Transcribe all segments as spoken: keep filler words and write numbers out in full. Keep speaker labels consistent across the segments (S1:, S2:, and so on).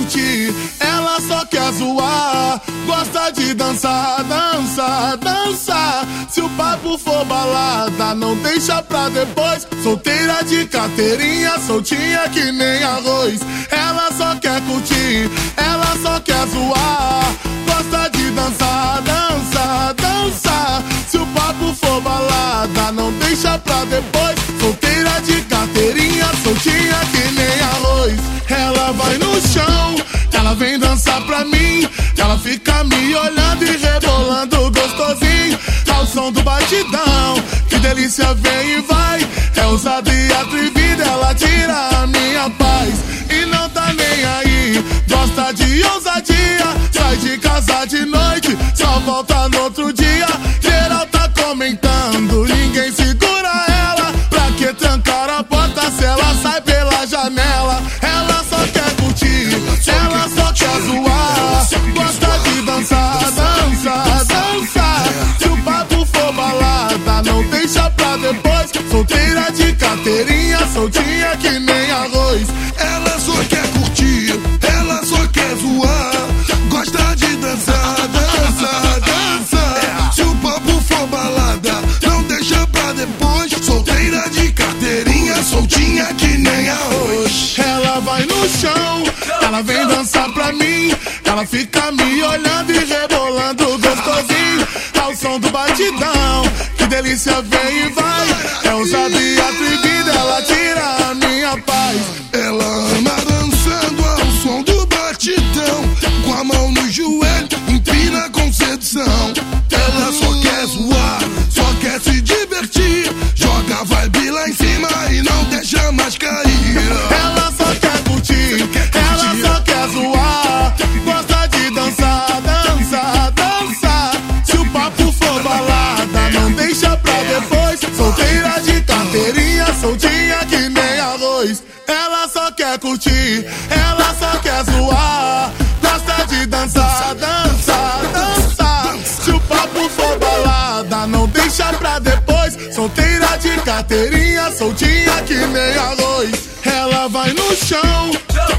S1: curtir, ela só quer zoar. Gosta de dançar, dançar, dançar. Se o papo for balada, não deixa pra depois. Solteira de carteirinha, soltinha que nem arroz. Ela só quer curtir, ela só quer zoar. Gosta de dançar, dançar, dançar. Se o papo for balada, não deixa pra depois. Solteira de carteirinha, soltinha que nem arroz. Ela vai no chão, ela vem dançar pra mim. Ela fica me olhando e rebolando gostosinho ao som do batidão. Que delícia, vem e vai. É ousada e atrevida, ela tira a minha paz. E não tá nem aí, gosta de ousadia. Sai de casa de noite, só volta no outro dia. Geral tá comentando, ninguém segura ela. Pra que trancar a porta se ela sai pela janela? Ela só quer curtir, ela só quer zoar. Gosta de dançar, dançar, dançar. Se o papo for balada, não deixa pra depois. Solteira de carteirinha, soltinha que nem arroz.
S2: Ela só quer curtir, ela só quer zoar. Gosta de dançar, dançar, dançar. Se o papo for balada, não deixa pra depois. Solteira de carteirinha, soltinha que nem arroz.
S1: Ela vai no chão, ela vem dançar pra mim. Ela fica me olhando e rebolando gostosinho ao som do batidão. Que delícia, vem e vai. É ousada e atrevida, ela tira a minha paz.
S2: Ela ama dançando ao som do batidão. Com a mão no joelho, empina com sedução. Ela só quer zoar, só quer se divertir. Joga a vibe lá em cima e não deixa mais cair.
S1: Ela só quer curtir, ela só quer zoar. Gosta de dançar, dançar, dançar. Se o papo for balada, não deixa pra depois. Solteira de carteirinha, soltinha que nem arroz. Ela só quer curtir, ela só quer zoar. Gosta de dançar, dançar, dançar. Se o papo for balada, não deixa pra depois. Solteira de carteirinha, soltinha que nem arroz. Ela vai no chão,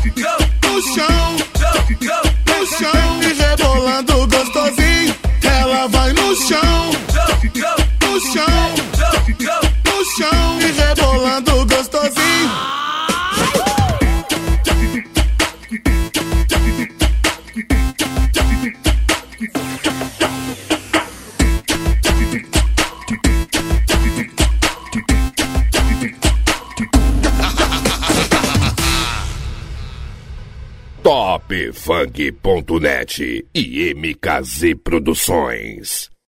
S1: no chão, no chão e rebolando gostosinho. Ela vai no chão, no chão, no chão e rebolando gostosinho.
S3: top funk ponto net e M K Z Produções.